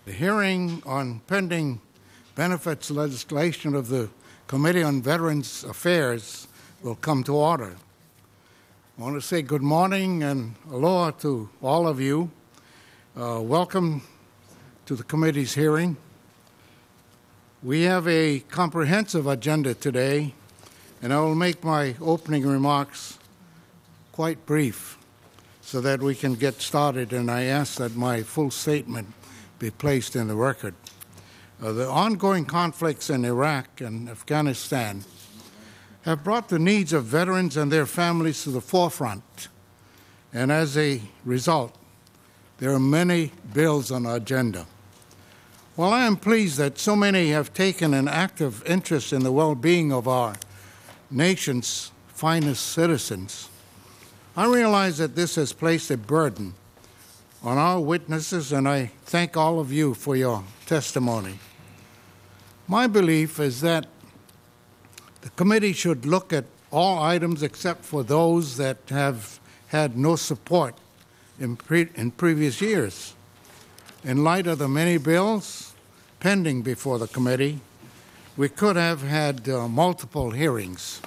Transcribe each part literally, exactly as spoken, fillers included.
The hearing on pending benefits legislation of the Committee on Veterans Affairs will come to order. I want to say good morning and aloha to all of you. Uh, welcome to the committee's hearing. We have a comprehensive agenda today, and I will make my opening remarks quite brief so that we can get started, and I ask that my full statement be placed in the record. Uh, the ongoing conflicts in Iraq and Afghanistan have brought the needs of veterans and their families to the forefront, and as a result, there are many bills on our agenda. While I am pleased that so many have taken an active interest in the well-being of our nation's finest citizens, I realize that this has placed a burden on our witnesses, and I thank all of you for your testimony. My belief is that the committee should look at all items except for those that have had no support in, pre- in previous years. In light of the many bills pending before the committee, we could have had uh, multiple hearings.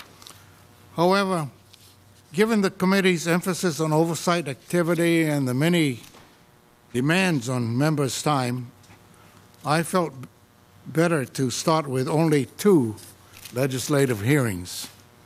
However, given the committee's emphasis on oversight activity and the many demands on members' time, I felt better to start with only two legislative hearings.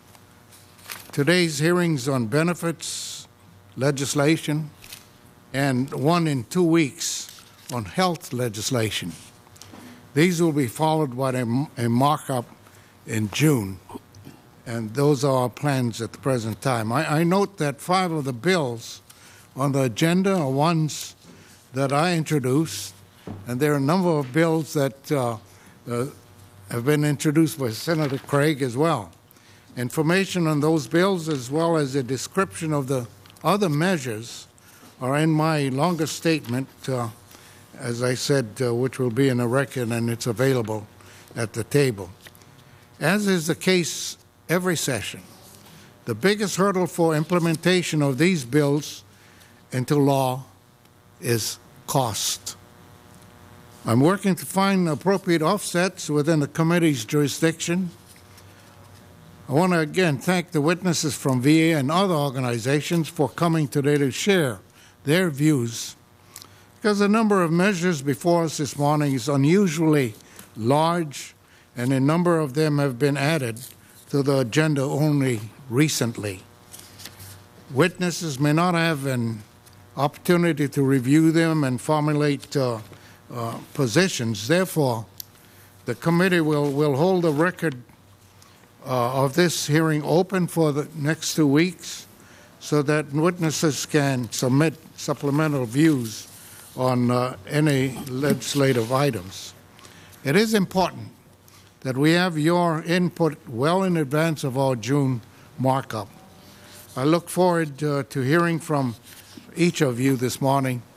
Today's hearings on benefits legislation and one in two weeks on health legislation. These will be followed by a, a markup in June. And those are our plans at the present time. I, I note that five of the bills on the agenda are ones that I introduced, and there are a number of bills that uh, uh, have been introduced by Senator Craig as well. Information on those bills, as well as a description of the other measures, are in my longer statement, uh, as I said, uh, which will be in the record, and it's available at the table. As is the case every session, the biggest hurdle for implementation of these bills into law is cost. I'm working to find appropriate offsets within the committee's jurisdiction. I want to again thank the witnesses from V A and other organizations for coming today to share their views, because the number of measures before us this morning is unusually large, and a number of them have been added to the agenda only recently. Witnesses may not have an opportunity to review them and formulate uh, uh, positions. Therefore, the committee will, will hold a record uh, of this hearing open for the next two weeks so that witnesses can submit supplemental views on uh, any legislative items. It is important that we have your input well in advance of our June markup. I look forward uh, to hearing from each of you this morning